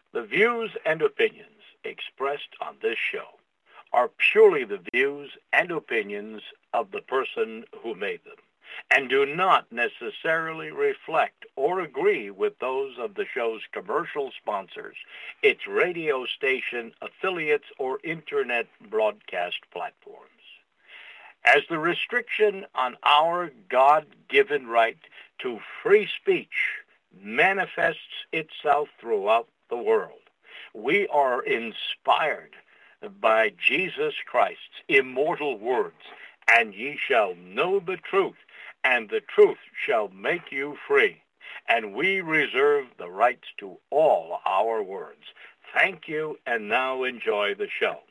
The views and opinions expressed on this show are purely the views and opinions of the person who made them and do not necessarily reflect or agree with those of the show's commercial sponsors, its radio station affiliates, or internet broadcast platforms. As the restriction on our God-given right to free speech manifests itself throughout the world, we are inspired by Jesus Christ's immortal words, and ye shall know the truth, and the truth shall make you free. And we reserve the rights to all our words. Thank you, and now enjoy the show.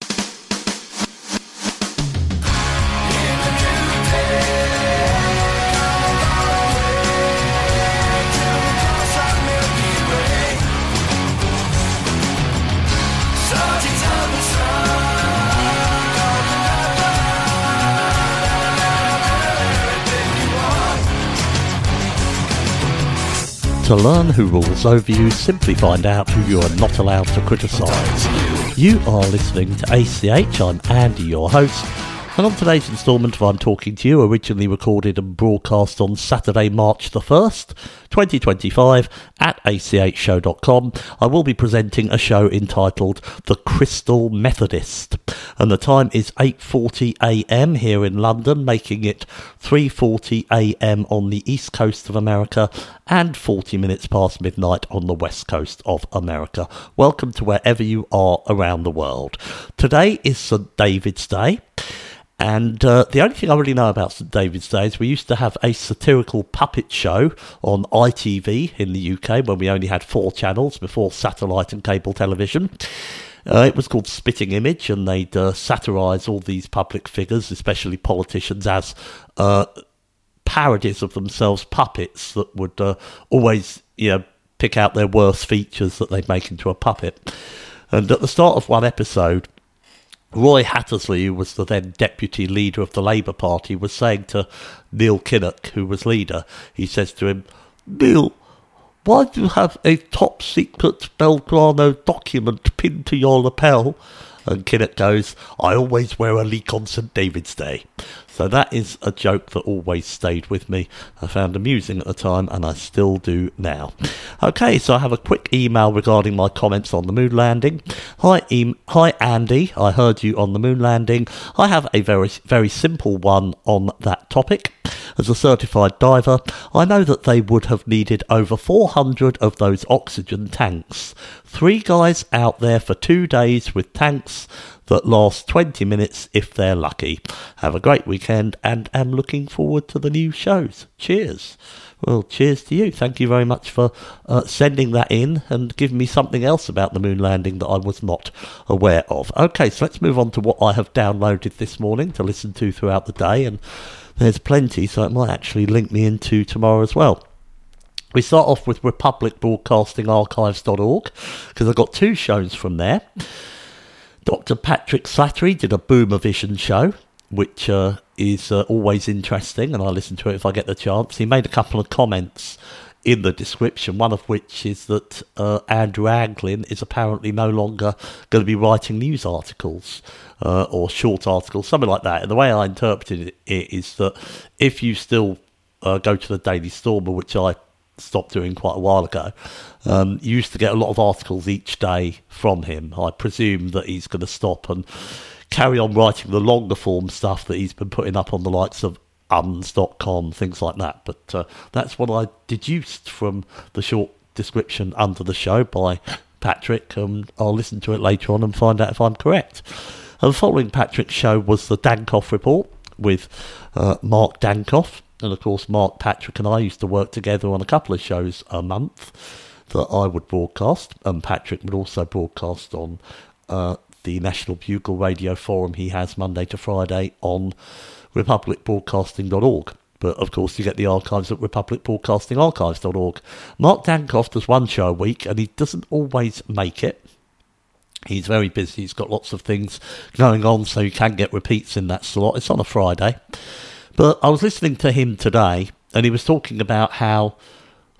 To learn who rules over you, simply find out who you are not allowed to criticise. You are listening to ACH, I'm Andy, your host, and on today's instalment of I'm Talking to You, originally recorded and broadcast on Saturday, March the 1st, 2025, at achshow.com, I will be presenting a show entitled The Crystal Methodist, and the time is 8:40am here in London, making it 3:40am on the east coast of America and 40 minutes past midnight on the west coast of America. Welcome to wherever you are around the world. Today is St. David's Day. And the only thing I really know about St. David's Day is we used to have a satirical puppet show on ITV in the UK when we only had 4 channels before satellite and cable television. It was called Spitting Image, and they'd satirise all these public figures, especially politicians, as parodies of themselves, puppets that would always, pick out their worst features that they'd make into a puppet. And at the start of one episode, Roy Hattersley, who was the then deputy leader of the Labour Party, was saying to Neil Kinnock, who was leader, he says to him, "Neil, why do you have a top-secret Belgrano document pinned to your lapel?" And Kinnock goes, "I always wear a leak on St. David's Day." So that is a joke that always stayed with me. I found amusing at the time, and I still do now. Okay, so I have a quick email regarding my comments on the moon landing. Hi Andy, I heard you on the moon landing. I have a very, very simple one on that topic. As a certified diver, I know that they would have needed over 400 of those oxygen tanks. 3 guys out there for 2 days with tanks that last 20 minutes if they're lucky. Have a great weekend and am looking forward to the new shows. Cheers. Well, cheers to you. Thank you very much for sending that in and giving me something else about the moon landing that I was not aware of. Okay, so let's move on to what I have downloaded this morning to listen to throughout the day, and there's plenty, so it might actually link me into tomorrow as well. We start off with republicbroadcastingarchives.org, because I've got 2 shows from there. Dr. Patrick Slattery did a Boomer Vision show, which is always interesting, and I listen to it if I get the chance. He made a couple of comments in the description, one of which is that Andrew Anglin is apparently no longer going to be writing news articles or short articles, something like that. And the way I interpreted it is that if you still go to the Daily Stormer, which I stopped doing quite a while ago, you used to get a lot of articles each day from him. I presume that he's going to stop and carry on writing the longer form stuff that he's been putting up on the likes of uns.com, things like that. But that's what I deduced from the short description under the show by Patrick. I'll listen to it later on and find out if I'm correct. And following Patrick's show was the Dankoff Report with Mark Dankoff. And of course, Mark, Patrick and I used to work together on a couple of shows a month that I would broadcast. And Patrick would also broadcast on the National Bugle Radio Forum he has Monday to Friday on republicbroadcasting.org. But of course you get the archives at republicbroadcastingarchives.org. Mark Dankoff does 1 show a week, and he doesn't always make it. He's very busy, he's got lots of things going on, so you can get repeats in that slot. It's on a Friday. But I was listening to him today, and he was talking about how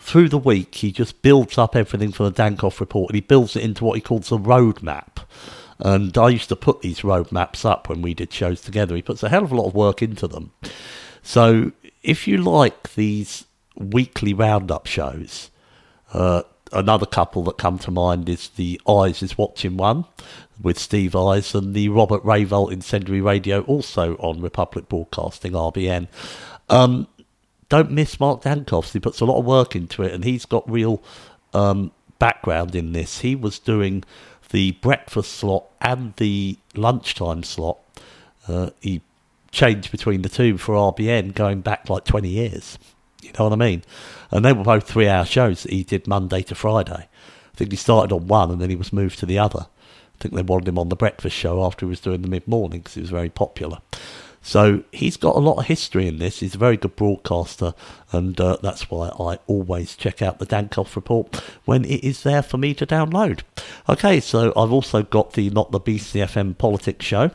through the week, he just builds up everything for the Dankoff report, and he builds it into what he calls a roadmap. And I used to put these roadmaps up when we did shows together. He puts a hell of a lot of work into them. So if you like these weekly roundup shows, another couple that come to mind is the Eyes is Watching one with Steve Eyes, and the Robert Rayvolt Incendiary Radio, also on Republic Broadcasting, RBN. Don't miss Mark Dankoff. He puts a lot of work into it, and he's got real background in this. He was doing the breakfast slot and the lunchtime slot. He changed between the two for RBN going back like 20 years. You know what I mean? And they were both 3-hour shows that he did Monday to Friday. I think he started on one and then he was moved to the other. I think they wanted him on the breakfast show after he was doing the mid-morning because he was very popular. So he's got a lot of history in this. He's a very good broadcaster, and that's why I always check out the Dankoff report when it is there for me to download. Okay, so I've also got the Not the BCFM Politics show.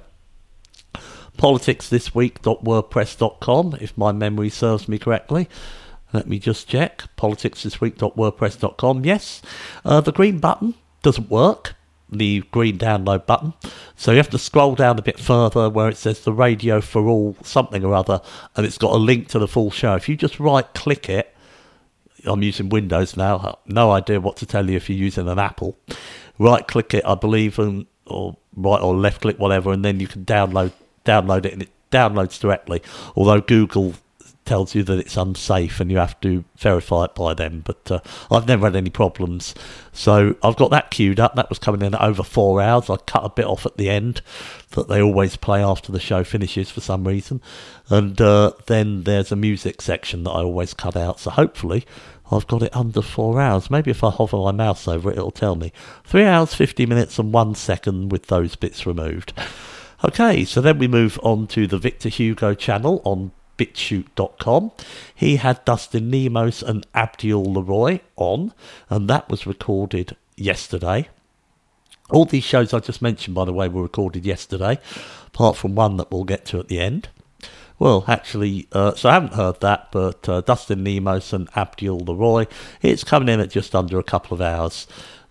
PoliticsThisweek.wordpress.com, if my memory serves me correctly. Let me just check. PoliticsThisweek.wordpress.com. Yes, the green button doesn't work. The green download button. So you have to scroll down a bit further where it says the Radio for All something or other, and it's got a link to the full show. If you just right-click it, I'm using Windows now, no idea what to tell you if you're using an Apple. Right-click it, I believe, or right or left-click, whatever, and then you can download it, and it downloads directly, although Google tells you that it's unsafe and you have to verify it by them, but I've never had any problems. So I've got that queued up. That was coming in at over 4 hours. I cut a bit off at the end that they always play after the show finishes for some reason, and then there's a music section that I always cut out, so hopefully I've got it under 4 hours. Maybe if I hover my mouse over it, it'll tell me 3 hours 50 minutes and 1 second with those bits removed. Okay, so then we move on to the Victor Hugo channel on BitChute.com. He had Dustin Nemos and Abdiel Leroy on, and that was recorded yesterday. All these shows I just mentioned, by the way, were recorded yesterday, apart from one that we'll get to at the end. Well, actually, so I haven't heard that, but Dustin Nemos and Abdiel Leroy, it's coming in at just under a couple of hours,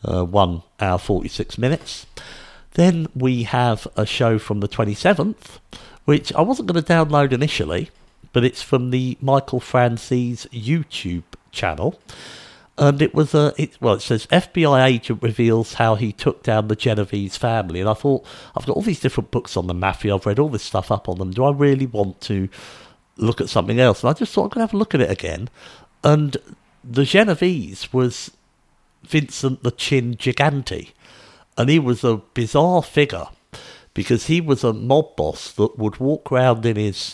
1 hour 46 minutes. Then we have a show from the 27th, which I wasn't going to download initially, but it's from the Michael Franzese YouTube channel. And it was it says FBI agent reveals how he took down the Genovese family. And I thought, I've got all these different books on the mafia. I've read all this stuff up on them. Do I really want to look at something else? And I just thought I'm going to have a look at it again. And the Genovese was Vincent the Chin Gigante. And he was a bizarre figure because he was a mob boss that would walk around in his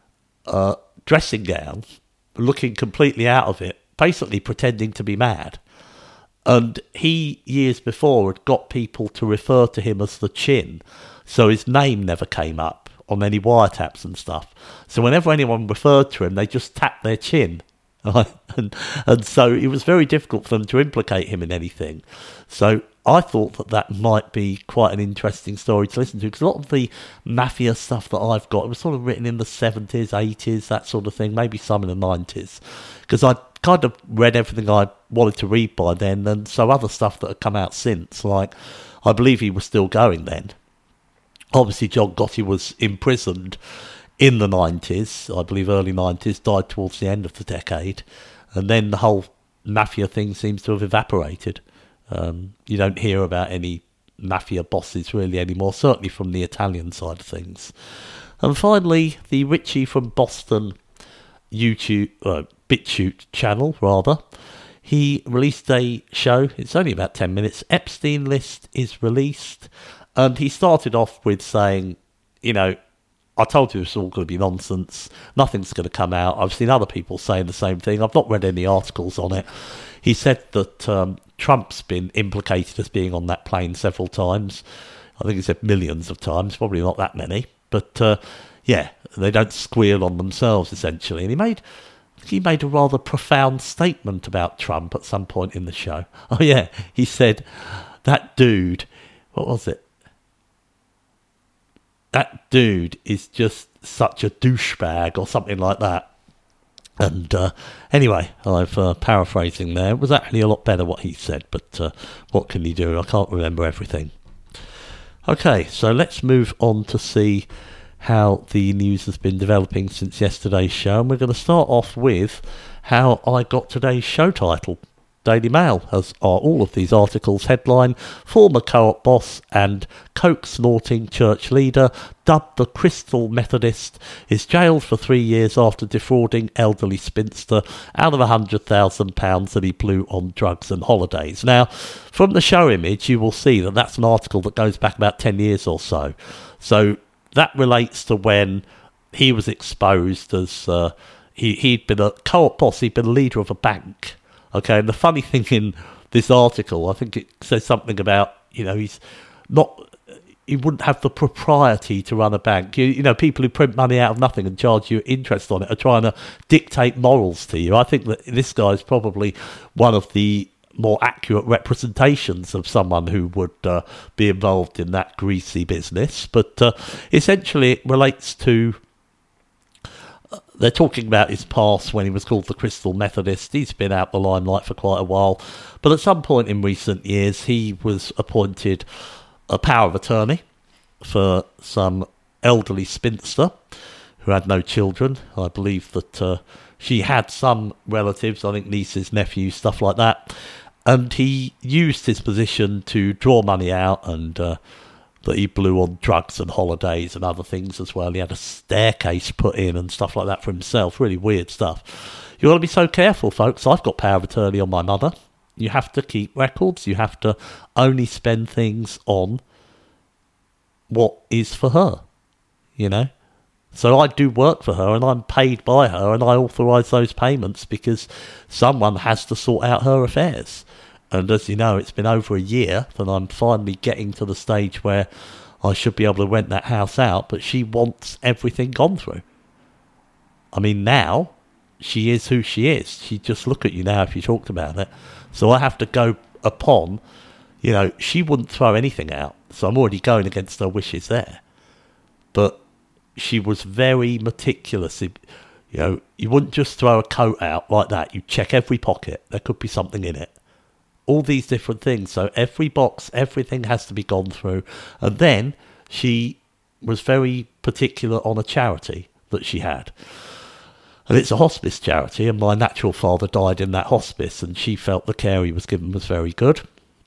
dressing gown, looking completely out of it, basically pretending to be mad. And he, years before, had got people to refer to him as the Chin, so his name never came up on any wiretaps and stuff. So whenever anyone referred to him, they just tapped their chin. and so it was very difficult for them to implicate him in anything. So I thought that might be quite an interesting story to listen to, because a lot of the mafia stuff that I've got, it was sort of written in the 70s, 80s, that sort of thing, maybe some in the 90s, because I kind of read everything I wanted to read by then, and so other stuff that had come out since, like, I believe he was still going then. Obviously, John Gotti was imprisoned in the 90s, I believe early 90s, died towards the end of the decade, and then the whole mafia thing seems to have evaporated. You don't hear about any mafia bosses really anymore, certainly from the Italian side of things. And finally, the Richie from Boston YouTube, BitChute channel, rather, he released a show, it's only about 10 minutes, Epstein List is released, and he started off with saying, you know, I told you it's all going to be nonsense, nothing's going to come out, I've seen other people saying the same thing, I've not read any articles on it. He said that Trump's been implicated as being on that plane several times. I think he said millions of times, probably not that many. But, yeah, they don't squeal on themselves, essentially. And he made a rather profound statement about Trump at some point in the show. Oh, yeah, he said, that dude, what was it? That dude is just such a douchebag or something like that. And anyway, I'm paraphrasing there. It was actually a lot better what he said, but what can you do? I can't remember everything. Okay, so let's move on to see how the news has been developing since yesterday's show. And we're going to start off with how I got today's show title. Daily Mail, as are all of these articles, headline: former Co-op boss and coke-snorting church leader, dubbed the Crystal Methodist, is jailed for 3 years after defrauding elderly spinster out of £100,000 that he blew on drugs and holidays. Now, from the show image, you will see that that's an article that goes back about 10 years or so. So that relates to when he was exposed as he'd been a Co-op boss, he'd been a leader of a bank. Okay, and the funny thing in this article, I think it says something about, he wouldn't have the propriety to run a bank. You know, people who print money out of nothing and charge you interest on it are trying to dictate morals to you. I think that this guy is probably one of the more accurate representations of someone who would be involved in that greasy business. But essentially it relates to... They're talking about his past when he was called the Crystal Methodist. He's been out the limelight for quite a while. But at some point in recent years, he was appointed a power of attorney for some elderly spinster who had no children. I believe that she had some relatives, I think nieces, nephews, stuff like that. And he used his position to draw money out and... that he blew on drugs and holidays and other things as well. He had a staircase put in and stuff like that for himself. Really weird stuff. You've got to be so careful, folks. I've got power of attorney on my mother. You have to keep records. You have to only spend things on what is for her, you know. So I do work for her and I'm paid by her and I authorise those payments because someone has to sort out her affairs. And as you know, it's been over a year that I'm finally getting to the stage where I should be able to rent that house out, but she wants everything gone through. I mean, now, she is who she is. She'd just look at you now if you talked about it. So I have to go upon, she wouldn't throw anything out. So I'm already going against her wishes there. But she was very meticulous. You wouldn't just throw a coat out like that. You check every pocket. There could be something in it. All these different things. So every box, everything has to be gone through. And then she was very particular on a charity that she had. And it's a hospice charity, and my natural father died in that hospice, and she felt the care he was given was very good.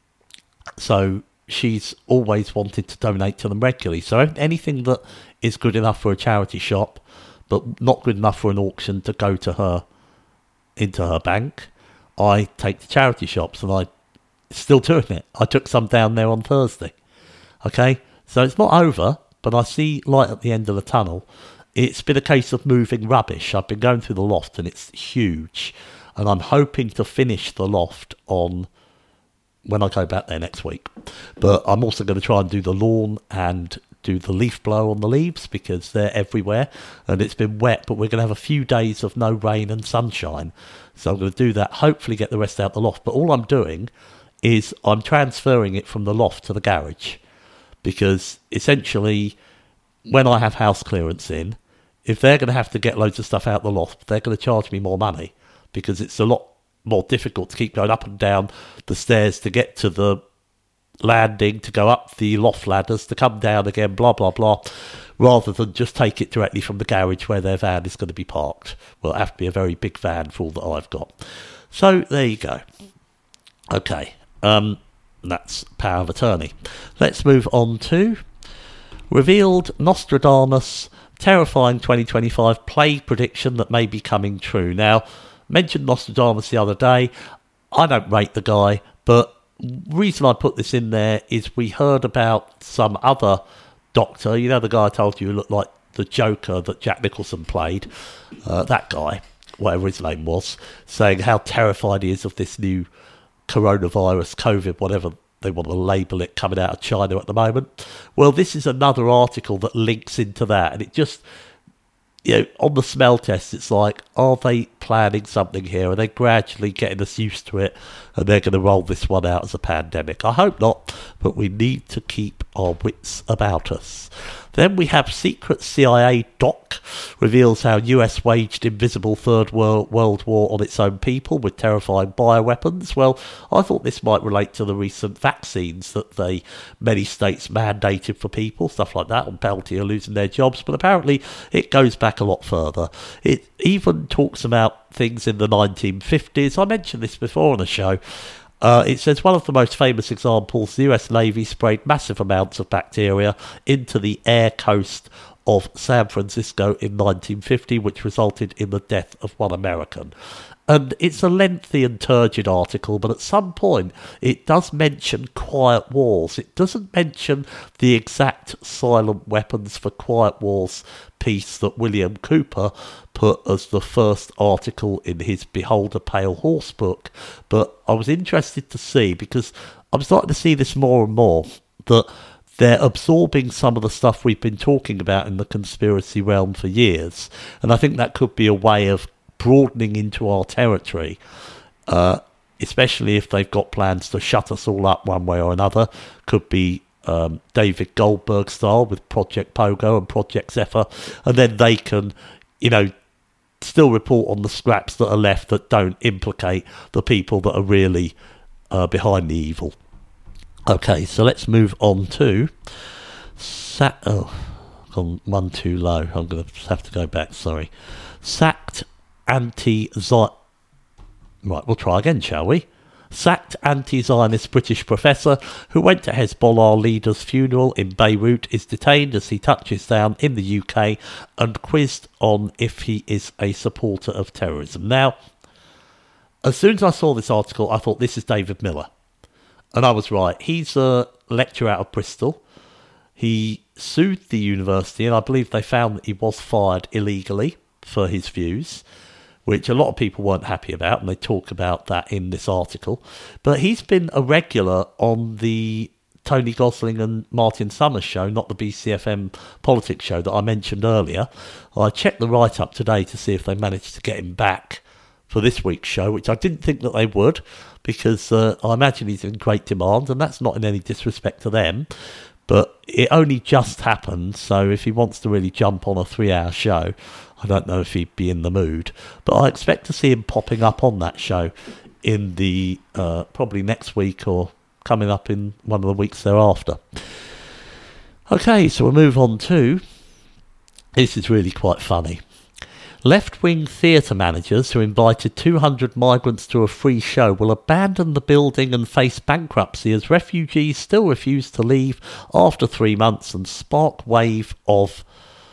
So she's always wanted to donate to them regularly. So anything that is good enough for a charity shop, but not good enough for an auction to go to her, into her bank, I take to charity shops, and I'm still doing it. I took some down there on Thursday. Okay, so it's not over, but I see light at the end of the tunnel. It's been a case of moving rubbish. I've been going through the loft, and it's huge, and I'm hoping to finish the loft on when I go back there next week. But I'm also going to try and do the lawn and do the leaf blow on the leaves because they're everywhere, and it's been wet, but we're going to have a few days of no rain and sunshine. So I'm going to do that, hopefully get the rest out the loft. But all I'm doing is I'm transferring it from the loft to the garage. Because essentially, when I have house clearance in, if they're going to have to get loads of stuff out the loft, they're going to charge me more money. Because it's a lot more difficult to keep going up and down the stairs to get to the landing, to go up the loft ladders, to come down again, blah, blah, blah, rather than just take it directly from the garage where their van is going to be parked. Well, it'll have to be a very big van for all that I've got. So, there you go. Okay, that's power of attorney. Let's move on to revealed Nostradamus terrifying 2025 plague prediction that may be coming true. Now, mentioned Nostradamus the other day. I don't rate the guy, but the reason I put this in there is we heard about some other doctor, the guy I told you who looked like the Joker that Jack Nicholson played, that guy, whatever his name was, saying how terrified he is of this new coronavirus, COVID, whatever they want to label it, coming out of China at the moment. Well, this is another article that links into that, and it just... on the smell test, it's like, are they planning something here? Are they gradually getting us used to it? And they're going to roll this one out as a pandemic? I hope not, but we need to keep our wits about us. Then we have secret CIA doc reveals how US waged invisible Third World War on its own people with terrifying bioweapons. Well, I thought this might relate to the recent vaccines that many states mandated for people, stuff like that, on penalty of losing their jobs, but apparently it goes back a lot further. It even talks about things in the 1950s. I mentioned this before on the show. It says one of the most famous examples, the US Navy sprayed massive amounts of bacteria into the air coast of San Francisco in 1950, which resulted in the death of one American. And it's a lengthy and turgid article, but at some point it does mention quiet wars. It doesn't mention the exact silent weapons for quiet wars piece that William Cooper put as the first article in his Behold a Pale Horse book. But I was interested to see, because I'm starting to see this more and more, that they're absorbing some of the stuff we've been talking about in the conspiracy realm for years. And I think that could be a way of broadening into our territory, especially if they've got plans to shut us all up one way or another. Could be David Goldberg style with Project Pogo and Project Zephyr, and then they can, still report on the scraps that are left that don't implicate the people that are really behind the evil. Okay, so let's move on to gone one too low. I'm going to have to go back, sorry. Sacked anti-Zionist... Right, we'll try again, shall we? Sacked anti-Zionist British professor who went to Hezbollah leader's funeral in Beirut is detained as he touches down in the UK and quizzed on if he is a supporter of terrorism. Now, as soon as I saw this article, I thought, this is David Miller. And I was right. He's a lecturer out of Bristol. He sued the university, and I believe they found that he was fired illegally for his views, which a lot of people weren't happy about, and they talk about that in this article. But he's been a regular on the Tony Gosling and Martin Summers show, not the BCFM politics show that I mentioned earlier. I checked the write-up today to see if they managed to get him back for this week's show, which I didn't think that they would, because I imagine he's in great demand, and that's not in any disrespect to them. But it only just happened, so if he wants to really jump on a 3-hour show, I don't know if he'd be in the mood. But I expect to see him popping up on that show in the probably next week or coming up in one of the weeks thereafter. Okay, so we'll move on to... This is really quite funny. Left-wing theatre managers who invited 200 migrants to a free show will abandon the building and face bankruptcy as refugees still refuse to leave after 3 months and spark wave of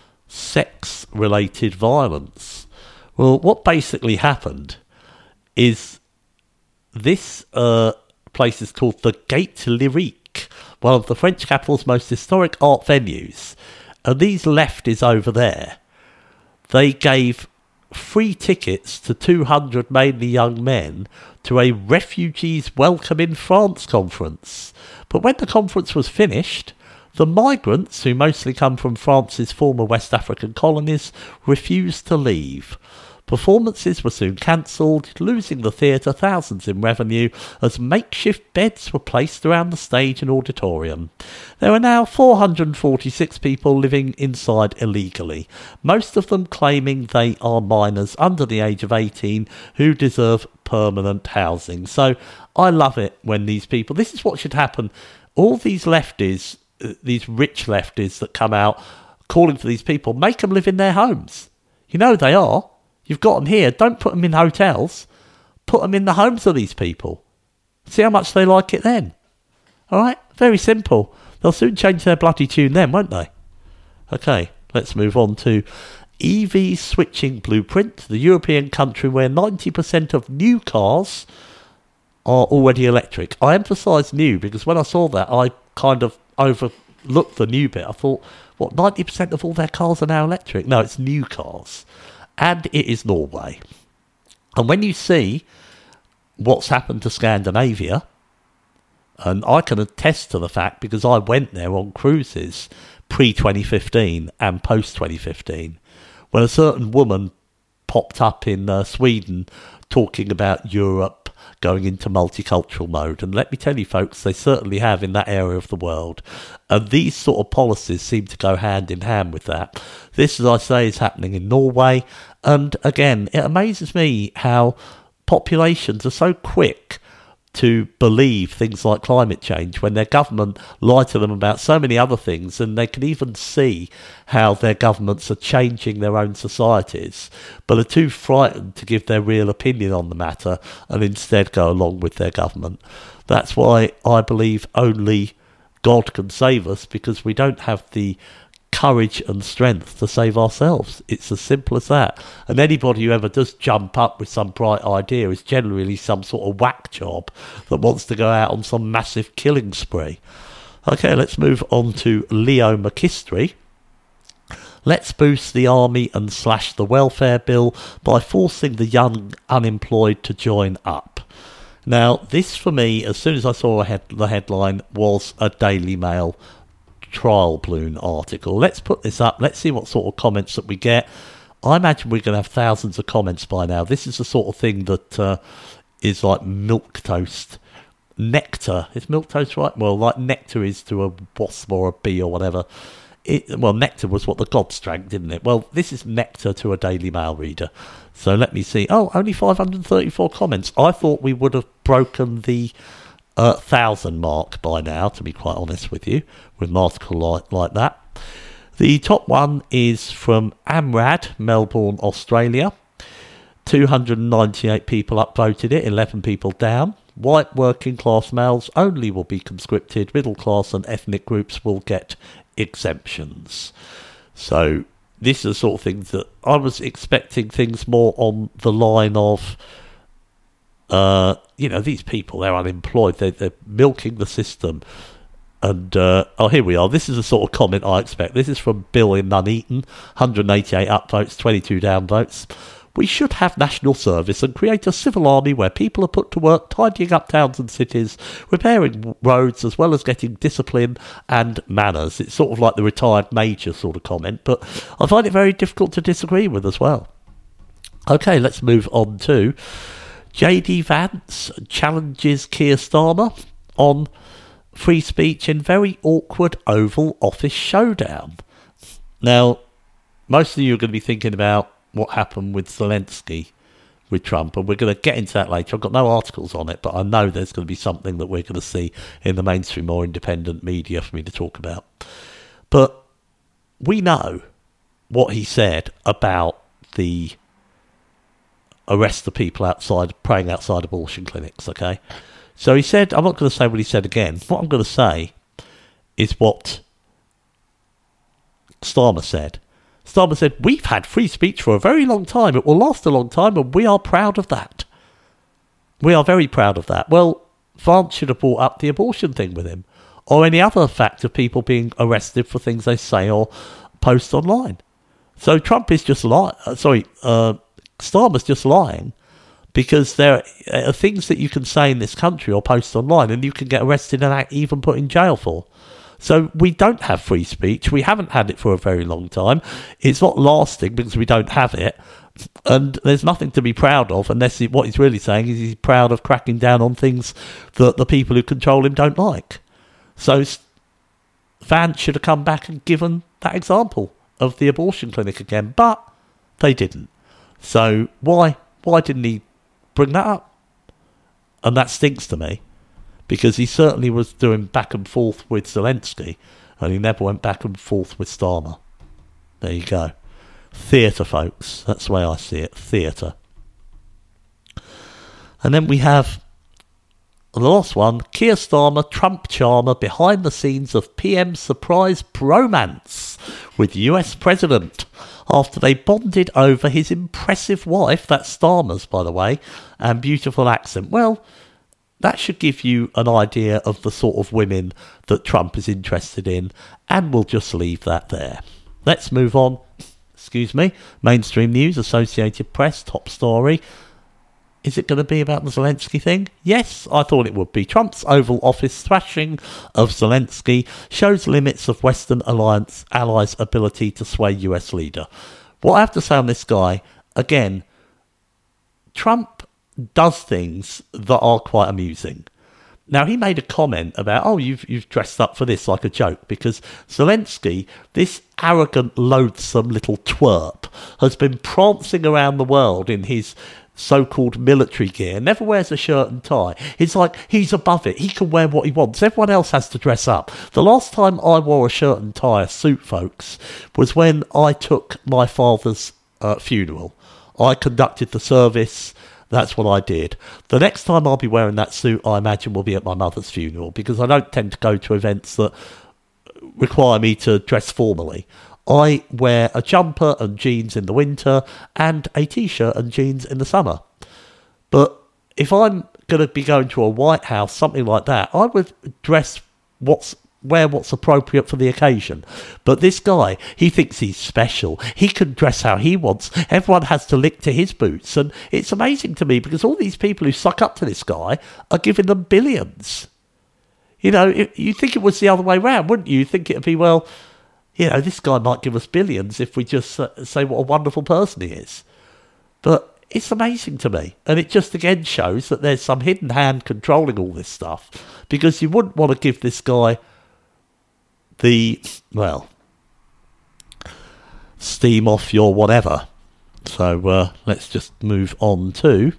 sex-related violence. Well, what basically happened is this place is called the Gaîté Lyrique, one of the French capital's most historic art venues. And these lefties over there, they gave free tickets to 200 mainly young men to a Refugees Welcome in France conference. But when the conference was finished, the migrants, who mostly come from France's former West African colonies, refused to leave. Performances were soon cancelled, losing the theatre thousands in revenue as makeshift beds were placed around the stage and auditorium. There are now 446 people living inside illegally, most of them claiming they are minors under the age of 18 who deserve permanent housing. So I love it when these people... This is what should happen. All these lefties, these rich lefties that come out calling for these people, make them live in their homes. You know they are. You've got them here. Don't put them in hotels. Put them in the homes of these people. See how much they like it then. All right? Very simple. They'll soon change their bloody tune then, won't they? Okay, let's move on to EV switching blueprint, the European country where 90% of new cars are already electric. I emphasise new because when I saw that, I kind of overlooked the new bit. I thought, what, 90% of all their cars are now electric? No, it's new cars. And it is Norway. And when you see what's happened to Scandinavia, and I can attest to the fact because I went there on cruises pre-2015 and post-2015, when a certain woman popped up in Sweden talking about Europe going into multicultural mode. And let me tell you, folks, they certainly have in that area of the world. And these sort of policies seem to go hand in hand with that. This, as I say, is happening in Norway. And again, it amazes me how populations are so quick to believe things like climate change when their government lie to them about so many other things, and they can even see how their governments are changing their own societies, but are too frightened to give their real opinion on the matter and instead go along with their government. That's why I believe only God can save us, because we don't have the courage and strength to save ourselves. It's as simple as that. And anybody who ever does jump up with some bright idea is generally some sort of whack job that wants to go out on some massive killing spree. Okay, let's move on to Leo McKistry. Let's boost the army and slash the welfare bill by forcing the young unemployed to join up. Now, this for me, as soon as I saw the headline, was a Daily Mail trial balloon article. Let's put this up. Let's see what sort of comments that we get. I imagine we're going to have thousands of comments by now. This is the sort of thing that is like milquetoast. Nectar. Is milquetoast right? Well, like nectar is to a wasp or a bee or whatever. Nectar was what the gods drank, didn't it? Well, this is nectar to a Daily Mail reader. So let me see. Oh, only 534 comments. I thought we would have broken the 1,000 mark by now, to be quite honest with you, with an article like that. The top one is from Amrad, Melbourne, Australia. 298 people upvoted it, 11 people down. White working class males only will be conscripted. Middle class and ethnic groups will get exemptions. So this is the sort of things that I was expecting, things more on the line of these people, they're unemployed, they're milking the system. And, here we are. This is the sort of comment I expect. This is from Bill in Nuneaton, 188 upvotes, 22 downvotes. We should have national service and create a civil army where people are put to work tidying up towns and cities, repairing roads, as well as getting discipline and manners. It's sort of like the retired major sort of comment, but I find it very difficult to disagree with as well. Okay, let's move on to J.D. Vance challenges Keir Starmer on free speech in very awkward Oval Office showdown. Now, most of you are going to be thinking about what happened with Zelensky with Trump, and we're going to get into that later. I've got no articles on it, but I know there's going to be something that we're going to see in the mainstream or independent media for me to talk about. But we know what he said about the arrest the people outside, praying outside abortion clinics, okay? So he said, I'm not going to say what he said again. What I'm going to say is what Starmer said. Starmer said, we've had free speech for a very long time. It will last a long time, and we are proud of that. We are very proud of that. Well, Vance should have brought up the abortion thing with him, or any other fact of people being arrested for things they say or post online. So Trump is just lying. Starmer's just lying, because there are things that you can say in this country or post online and you can get arrested and even put in jail for. So we don't have free speech. We haven't had it for a very long time. It's not lasting because we don't have it. And there's nothing to be proud of, unless what he's really saying is he's proud of cracking down on things that the people who control him don't like. So Vance should have come back and given that example of the abortion clinic again, but they didn't. So why didn't he bring that up? And that stinks to me, because he certainly was doing back and forth with Zelensky, and he never went back and forth with Starmer. There you go. Theatre, folks. That's the way I see it. Theatre. And then we have the last one. Keir Starmer, Trump charmer, behind the scenes of PM surprise bromance with US President, after they bonded over his impressive wife, that's Starmer's, by the way, and beautiful accent. Well, that should give you an idea of the sort of women that Trump is interested in, and we'll just leave that there. Let's move on. Mainstream news, Associated Press, top story. Is it going to be about the Zelensky thing? Yes, I thought it would be. Trump's Oval Office thrashing of Zelensky shows limits of Western alliance allies' ability to sway US leader. What I have to say on this guy, again, Trump does things that are quite amusing. Now, he made a comment about, oh, you've dressed up for this, like a joke, because Zelensky, this arrogant, loathsome little twerp, has been prancing around the world in his so-called military gear, never wears a shirt and tie. It's like he's above it. He can wear what he wants. Everyone else has to dress up. The last time I wore a shirt and tie, a suit, folks, was when I took my father's funeral. I conducted the service. That's what I did. The next time I'll be wearing that suit, I imagine, will be at my mother's funeral, because I don't tend to go to events that require me to dress formally. I wear a jumper and jeans in the winter and a t-shirt and jeans in the summer. But if I'm going to be going to a White House, something like that, I would wear what's appropriate for the occasion. But this guy, he thinks he's special. He can dress how he wants. Everyone has to lick to his boots. And it's amazing to me, because all these people who suck up to this guy are giving them billions. You know, you think it was the other way round, wouldn't you? You think it would be, well, you know, this guy might give us billions if we just say what a wonderful person he is. But it's amazing to me. And it just again shows that there's some hidden hand controlling all this stuff, because you wouldn't want to give this guy steam off your whatever. So let's just move on to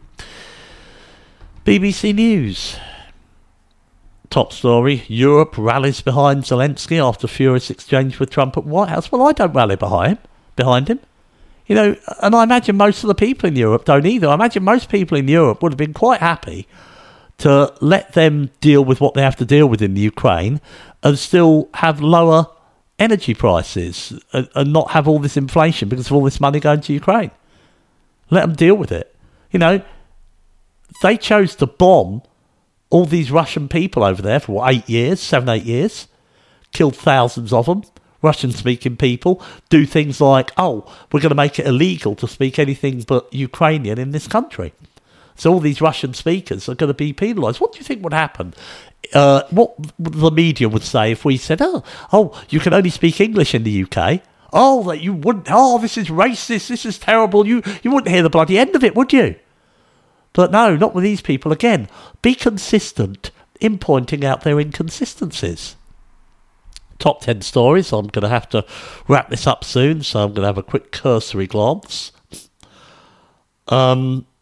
BBC News. Top story: Europe rallies behind Zelensky after furious exchange with Trump at White House. Well, I don't rally behind him. You know, and I imagine most of the people in Europe don't either. I imagine most people in Europe would have been quite happy to let them deal with what they have to deal with in the Ukraine and still have lower energy prices and not have all this inflation because of all this money going to Ukraine. Let them deal with it. You know, they chose to bomb all these Russian people over there for 8 years, 7-8 years, killed thousands of them, Russian-speaking people, do things like, oh, we're going to make it illegal to speak anything but Ukrainian in this country. So all these Russian speakers are going to be penalised. What do you think would happen? What the media would say if we said, oh, you can only speak English in the UK. Oh, that you wouldn't. Oh, this is racist. This is terrible. You wouldn't hear the bloody end of it, would you? But no, not with these people. Again, be consistent in pointing out their inconsistencies. Top 10 stories. I'm going to have to wrap this up soon, so I'm going to have a quick cursory glance. Hackman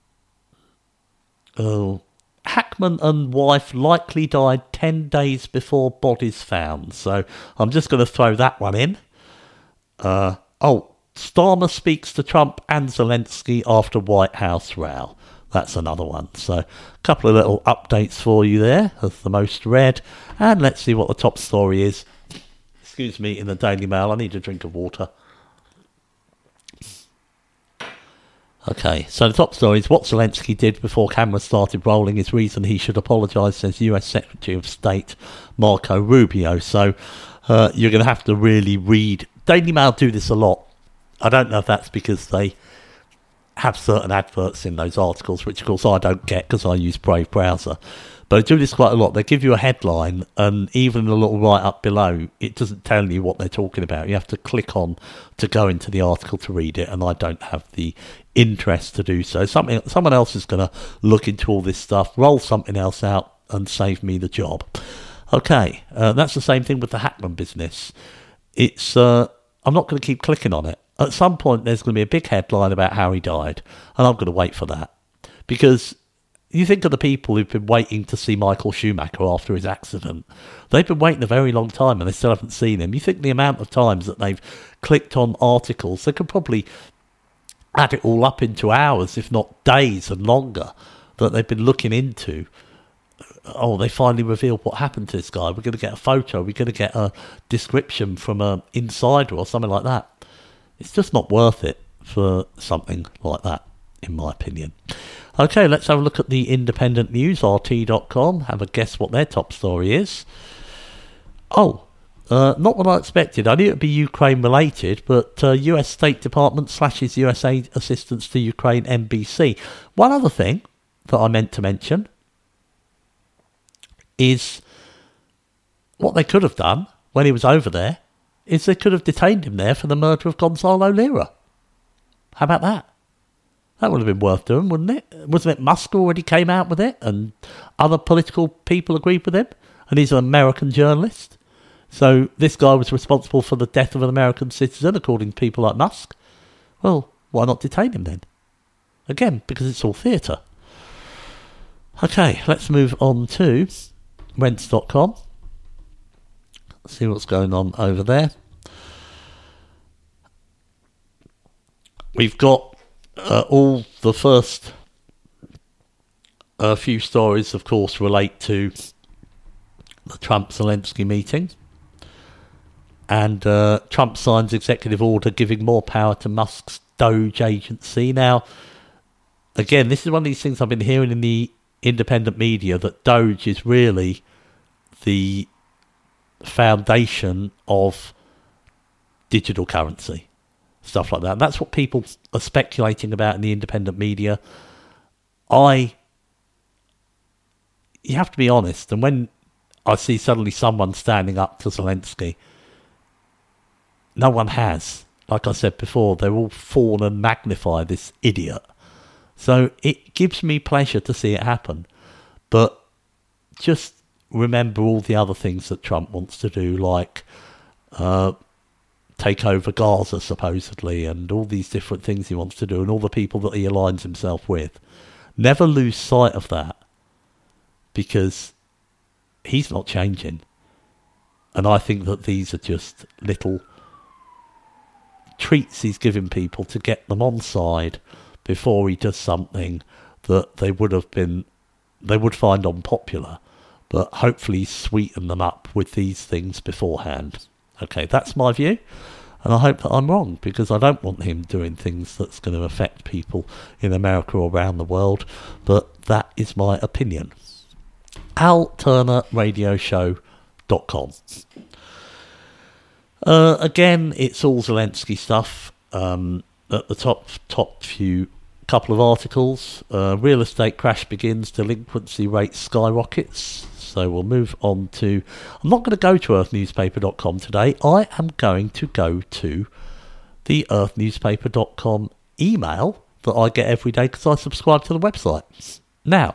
and wife likely died 10 days before bodies found. So I'm just going to throw that one in. Starmer speaks to Trump and Zelensky after White House row. That's another one. So a couple of little updates for you there as the most read. And let's see what the top story is. Excuse me, in the Daily Mail. I need a drink of water. Okay, so the top story is what Zelensky did before cameras started rolling is reason he should apologise, says US Secretary of State Marco Rubio. So you're going to have to really read. Daily Mail do this a lot. I don't know if that's because they have certain adverts in those articles, which of course I don't get because I use Brave browser. But I do this quite a lot. They give you a headline, and even a little write-up below, it doesn't tell you what they're talking about. You have to click on to go into the article to read it, and I don't have the interest to do so. Someone else is going to look into all this stuff, roll something else out, and save me the job. Okay, that's the same thing with the Hackman business. It's I'm not going to keep clicking on it. At some point, there's going to be a big headline about how he died, and I'm going to wait for that. Because you think of the people who've been waiting to see Michael Schumacher after his accident. They've been waiting a very long time, and they still haven't seen him. You think the amount of times that they've clicked on articles, they could probably add it all up into hours, if not days and longer, that they've been looking into. Oh, they finally revealed what happened to this guy. We're going to get a photo. We're going to get a description from an insider or something like that. It's just not worth it for something like that, in my opinion. Okay, let's have a look at the independent news, RT.com. Have a guess what their top story is. Not what I expected. I knew it would be Ukraine related, but US State Department slashes US aid assistance to Ukraine, NBC. One other thing that I meant to mention is what they could have done when he was over there is they could have detained him there for the murder of Gonzalo Lira. How about that? That would have been worth doing, wouldn't it? Wasn't it Musk already came out with it, and other political people agreed with him? And he's an American journalist. So this guy was responsible for the death of an American citizen, according to people like Musk. Well, why not detain him then? Again, because it's all theatre. Okay, let's move on to Rents.com. See what's going on over there. We've got all the first few stories, of course, relate to the Trump-Zelensky meeting. And Trump signs executive order giving more power to Musk's Doge agency. Now, again, this is one of these things I've been hearing in the independent media, that Doge is really the foundation of digital currency, stuff like that. And that's what people are speculating about in the independent media. You have to be honest, and when I see suddenly someone standing up to Zelensky, no one has. Like I said before, they're all fawn and magnify this idiot. So it gives me pleasure to see it happen. But just remember all the other things that Trump wants to do, like take over Gaza, supposedly, and all these different things he wants to do, and all the people that he aligns himself with. Never lose sight of that, because he's not changing. And I think that these are just little treats he's giving people to get them on side before he does something that they would find unpopular, but hopefully sweeten them up with these things beforehand. Okay, that's my view, and I hope that I'm wrong, because I don't want him doing things that's going to affect people in America or around the world, but that is my opinion. AlTurnerRadioshow.com. Again, it's all Zelensky stuff. At the top few couple of articles, real estate crash begins, delinquency rate skyrockets. So we'll move on to... I'm not going to go to earthnewspaper.com today. I am going to go to the earthnewspaper.com email that I get every day, because I subscribe to the website. Now,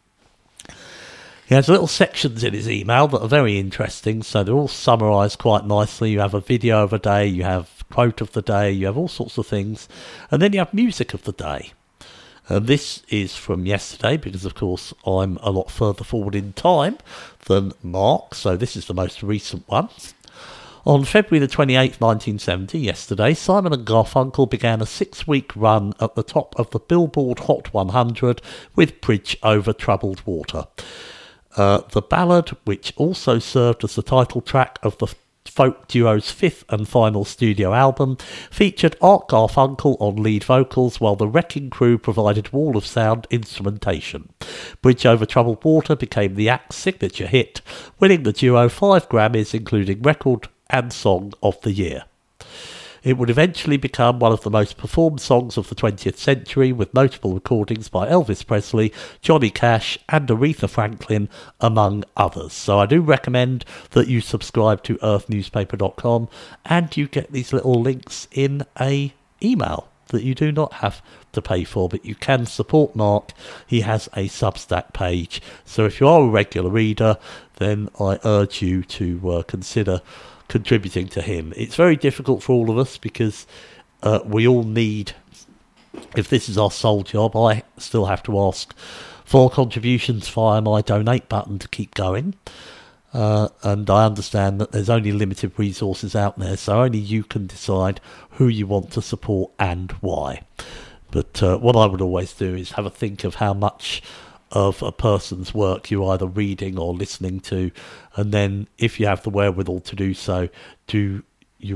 he has little sections in his email that are very interesting, so they're all summarised quite nicely. You have a video of a day, you have quote of the day, you have all sorts of things, and then you have music of the day. And this is from yesterday, because of course I'm a lot further forward in time than Mark, so this is the most recent one. On February the 28th, 1970, yesterday, Simon and Garfunkel began a 6-week run at the top of the Billboard Hot 100 with Bridge Over Troubled Water. The ballad, which also served as the title track of the folk duo's 5th and final studio album, featured Art Garfunkel on lead vocals, while the Wrecking Crew provided wall of sound instrumentation. Bridge Over Troubled Water became the act's signature hit, winning the duo 5 Grammys, including Record and Song of the Year. It would eventually become one of the most performed songs of the 20th century, with notable recordings by Elvis Presley, Johnny Cash and Aretha Franklin, among others. So I do recommend that you subscribe to earthnewspaper.com, and you get these little links in a email that you do not have to pay for, but you can support Mark. He has a Substack page. So if you are a regular reader, then I urge you to consider contributing to him. It's very difficult for all of us, because we all need, if this is our sole job, I still have to ask for contributions via my donate button to keep going, and I understand that there's only limited resources out there, so only you can decide who you want to support and why. But what I would always do is have a think of how much of a person's work you're either reading or listening to, and then if you have the wherewithal to do so, do you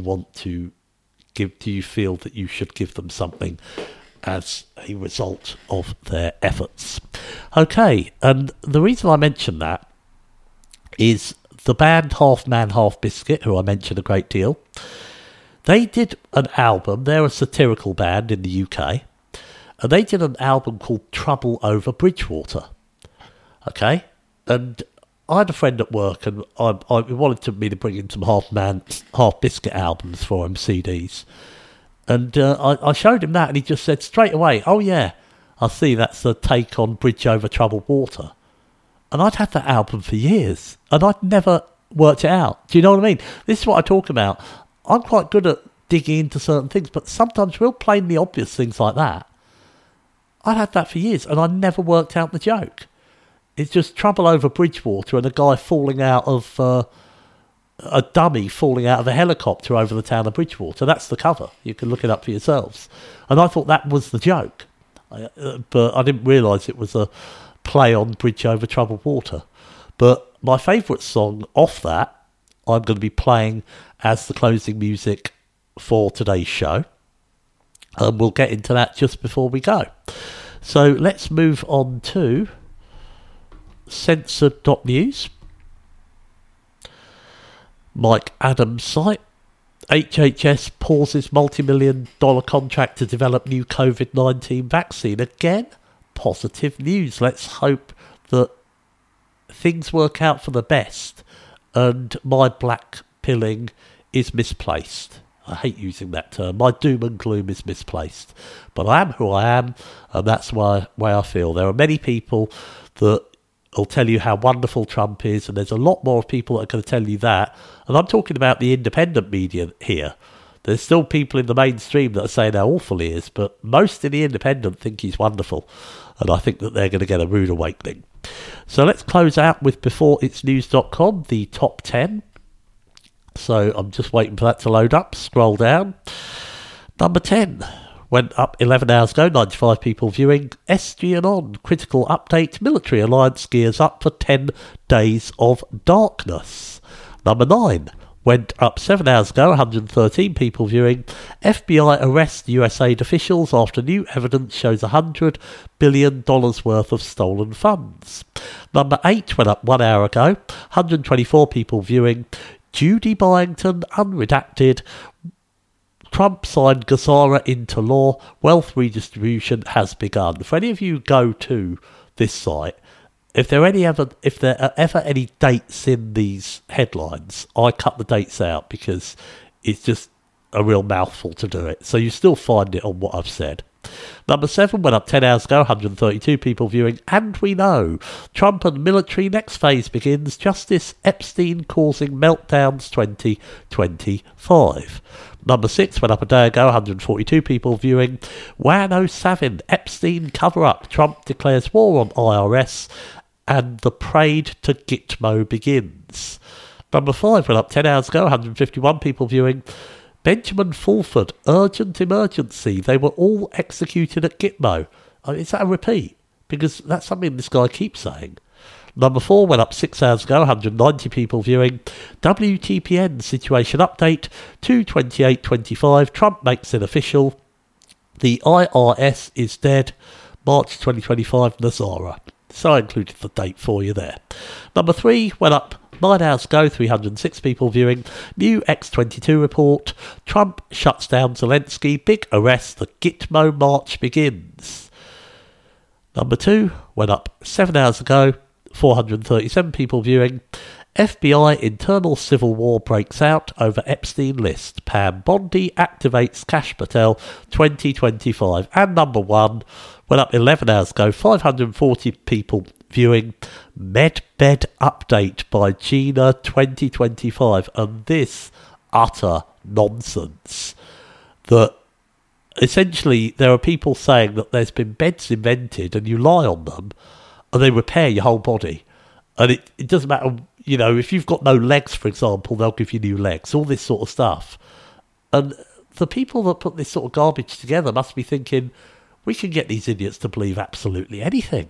feel that you should give them something as a result of their efforts? Okay, and the reason I mention that is the band Half Man Half Biscuit, who I mention a great deal. They did an album. They're a satirical band in the UK. And they did an album called Trouble Over Bridgewater. Okay? And I had a friend at work, and I wanted me to bring in some Half Man, Half Biscuit albums for him, CDs. And I showed him that, and he just said straight away, "Oh yeah, I see, that's a take on Bridge Over Troubled Water." And I'd had that album for years, and I'd never worked it out. Do you know what I mean? This is what I talk about. I'm quite good at digging into certain things, but sometimes real plainly obvious things like that, I'd had that for years, and I never worked out the joke. It's just Trouble Over Bridgewater and a guy falling out of... a dummy falling out of a helicopter over the town of Bridgewater. That's the cover. You can look it up for yourselves. And I thought that was the joke. But I didn't realise it was a play on Bridge Over Troubled Water. But my favourite song off that, I'm going to be playing as the closing music for today's show. And we'll get into that just before we go. So let's move on to censored.news. Mike Adams' site. HHS pauses multi-million-dollar contract to develop new COVID-19 vaccine. Again, positive news. Let's hope that things work out for the best and my black pilling is misplaced. I hate using that term. My doom and gloom is misplaced. But I am who I am, and that's the way I feel. There are many people that will tell you how wonderful Trump is, and there's a lot more people that are going to tell you that. And I'm talking about the independent media here. There's still people in the mainstream that are saying how awful he is, but most in the independent think he's wonderful, and I think that they're going to get a rude awakening. So let's close out with beforeitsnews.com, the top 10. So I'm just waiting for that to load up. Scroll down. Number 10. Went up 11 hours ago, 95 people viewing. SG On, critical update, military alliance gears up for 10 days of darkness. Number 9, went up 7 hours ago, 113 people viewing. FBI arrests USAID officials after new evidence shows $100 billion worth of stolen funds. Number 8, went up 1 hour ago, 124 people viewing. Judy Byington, unredacted. Trump signed GSARA into law. Wealth redistribution has begun. For any of you who go to this site, if there are ever any dates in these headlines, I cut the dates out because it's just a real mouthful to do it. So you still find it on what I've said. Number 7 went up 10 hours ago, 132 people viewing. And we know Trump and military, next phase begins. Justice Epstein causing meltdowns 2025. Number 6 went up a day ago, 142 people viewing. Juan O'Savin, Epstein cover-up. Trump declares war on IRS. And the parade to Gitmo begins. Number 5 went up 10 hours ago, 151 people viewing. Benjamin Fulford, urgent emergency. They were all executed at Gitmo. Is that a repeat? Because that's something this guy keeps saying. Number 4 went up 6 hours ago, 190 people viewing. WTPN situation update, 2/28/25. Trump makes it official. The IRS is dead. March 2025, GSARA. So I included the date for you there. Number 3 went up 9 hours ago, 306 people viewing. New X22 report. Trump shuts down Zelensky. Big arrest. The Gitmo march begins. Number 2 went up 7 hours ago, 437 people viewing. FBI internal civil war breaks out over Epstein list. Pam Bondi activates Kash Patel 2025. And number 1 went up 11 hours ago, 540 people viewing. Medbed update by Gina 2025. And this utter nonsense that essentially there are people saying that there's been beds invented and you lie on them and they repair your whole body. And it doesn't matter, you know, if you've got no legs, for example, they'll give you new legs, all this sort of stuff. And the people that put this sort of garbage together must be thinking, we can get these idiots to believe absolutely anything.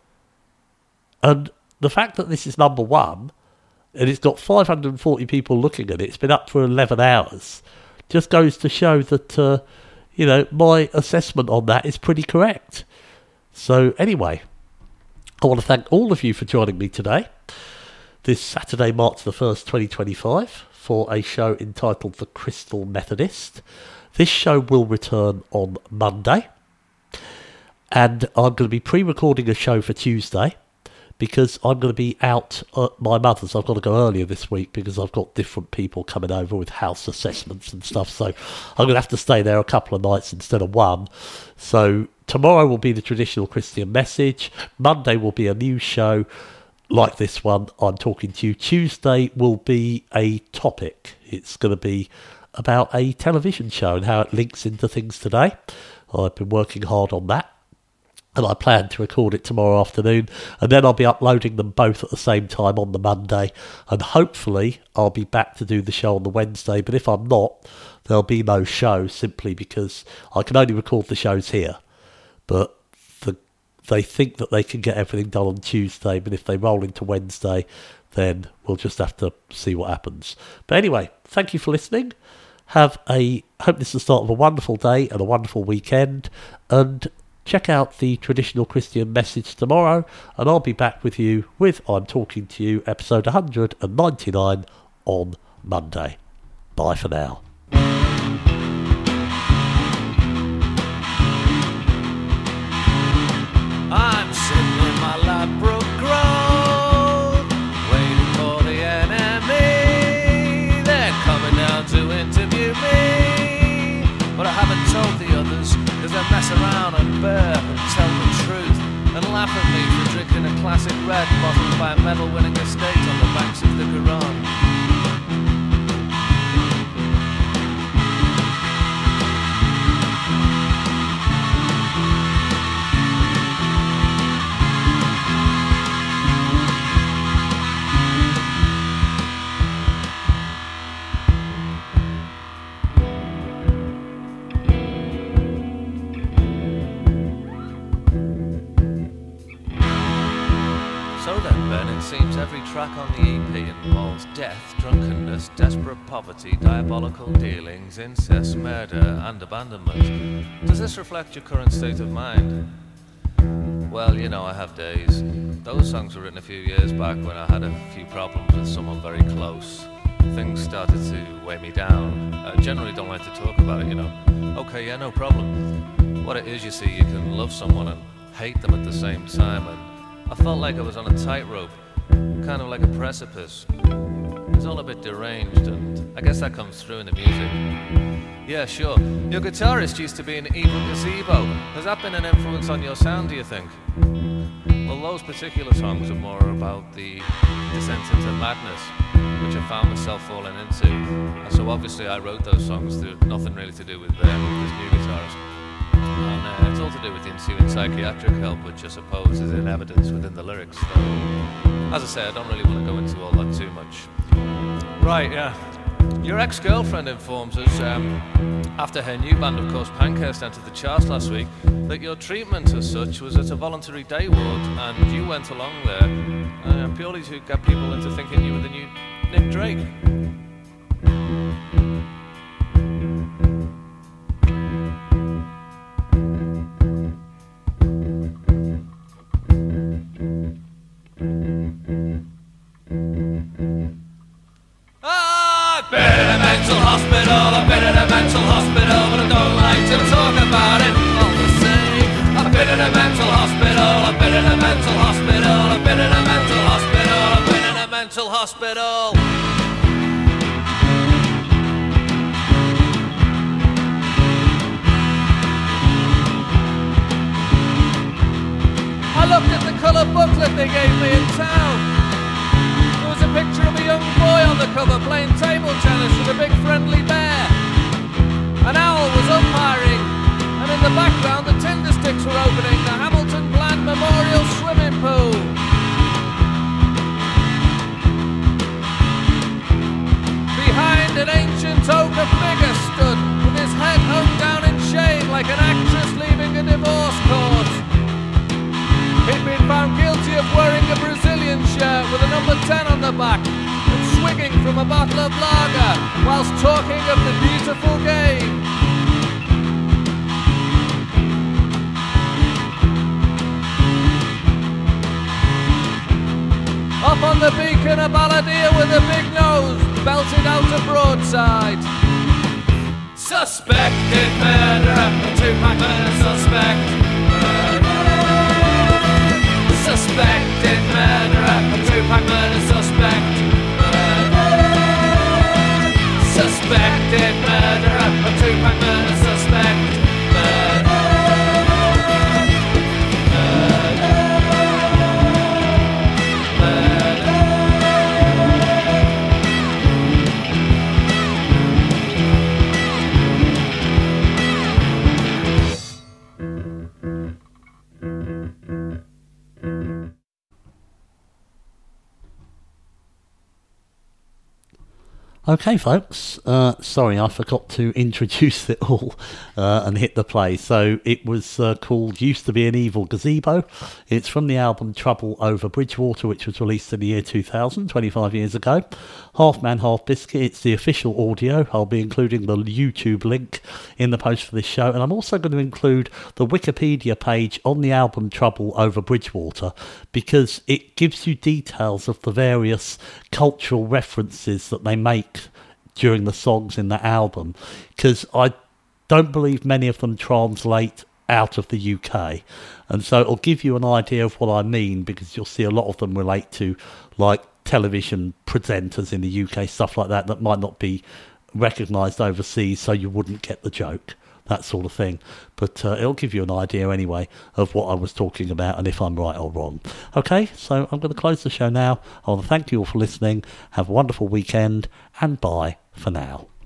And the fact that this is number 1, and it's got 540 people looking at it, it's been up for 11 hours, just goes to show that, you know, my assessment on that is pretty correct. So anyway, I want to thank all of you for joining me today, this Saturday, March the 1st, 2025, for a show entitled The Crystal Methodist. This show will return on Monday, and I'm going to be pre-recording a show for Tuesday, because I'm going to be out at my mother's. I've got to go earlier this week because I've got different people coming over with house assessments and stuff. So I'm going to have to stay there a couple of nights instead of one. So tomorrow will be the traditional Christian message. Monday will be a new show like this one, I'm talking to you. Tuesday will be a topic. It's going to be about a television show and how it links into things today. I've been working hard on that, and I plan to record it tomorrow afternoon, and then I'll be uploading them both at the same time on the Monday, and hopefully I'll be back to do the show on the Wednesday. But if I'm not, there'll be no show, simply because I can only record the shows here. But they think that they can get everything done on Tuesday, but if they roll into Wednesday, then we'll just have to see what happens. But anyway, thank you for listening. Hope this is the start of a wonderful day and a wonderful weekend, and check out the traditional Christian message tomorrow, and I'll be back with you with I'm Talking to You, episode 199 on Monday. Bye for now. I'm sitting in my Ladbroke Grove, waiting for the enemy. They're coming down to interview me, but I haven't told the others, cause they mess around and burp and tell the truth and laugh at me for drinking a classic red bottled by a medal-winning estate on the banks of the Garonne. Seems every track on the EP involves death, drunkenness, desperate poverty, diabolical dealings, incest, murder, and abandonment. Does this reflect your current state of mind? Well, you know, I have days. Those songs were written a few years back when I had a few problems with someone very close. Things started to weigh me down. I generally don't like to talk about it, you know. Okay, yeah, no problem. What it is, you see, you can love someone and hate them at the same time, and I felt like I was on a tightrope. Kind of like a precipice. It's all a bit deranged, and I guess that comes through in the music. Yeah, sure. Your guitarist used to be an Evil Gazebo. Has that been an influence on your sound, do you think? Well, those particular songs are more about the descent into madness, which I found myself falling into. And so obviously I wrote those songs through nothing really to do with this new guitarist. And it's all to do with the ensuing psychiatric help, which I suppose is in evidence within the lyrics. Though, as I say, I don't really want to go into all that too much. Right, yeah. Your ex-girlfriend informs us, after her new band, of course, Pankhurst, entered the charts last week, that your treatment as such was at a voluntary day ward, and you went along there purely to get people into thinking you were the new Nick Drake. I've been in a mental hospital, I've been in a mental hospital, but I don't like to talk about it all the same. I've been in a mental hospital, I've been in a mental hospital, I've been in a mental hospital, I've been in a mental hospital. I looked at the colour booklet they gave me in town. There was a picture of a young boy on the cover playing table tennis with a big friendly bear. An owl was umpiring, and in the background the tinder sticks were opening the Hamilton Bland Memorial Swimming Pool. Behind an ancient ochre figure stood, with his head hung down in shame like an actress leaving a divorce court. He'd been found guilty of wearing a Brazilian shirt with a number 10 on the back and swigging from a bottle of lager whilst talking of the beautiful game. Up on the beacon, a balladeer with a big nose belted out a broadside. Suspected murderer, 2-pack murder suspect. Suspected Suspected murderer, a two-pack murder suspect. Suspected murderer, a two-pack murder suspect. Okay, folks, sorry, I forgot to introduce it all and hit the play. So it was called Used to Be an Evil Gazebo. It's from the album Trouble Over Bridgewater, which was released in the year 2000, 25 years ago. Half Man, Half Biscuit, it's the official audio. I'll be including the YouTube link in the post for this show. And I'm also going to include the Wikipedia page on the album Trouble Over Bridgewater, because it gives you details of the various cultural references that they make during the songs in that album, because I don't believe many of them translate out of the UK, and so it'll give you an idea of what I mean, because you'll see a lot of them relate to like television presenters in the UK, stuff like that, that might not be recognised overseas, so you wouldn't get the joke, that sort of thing. But it'll give you an idea anyway of what I was talking about and if I'm right or wrong. Okay, so I'm going to close the show now. I want to thank you all for listening. Have a wonderful weekend, and bye for now.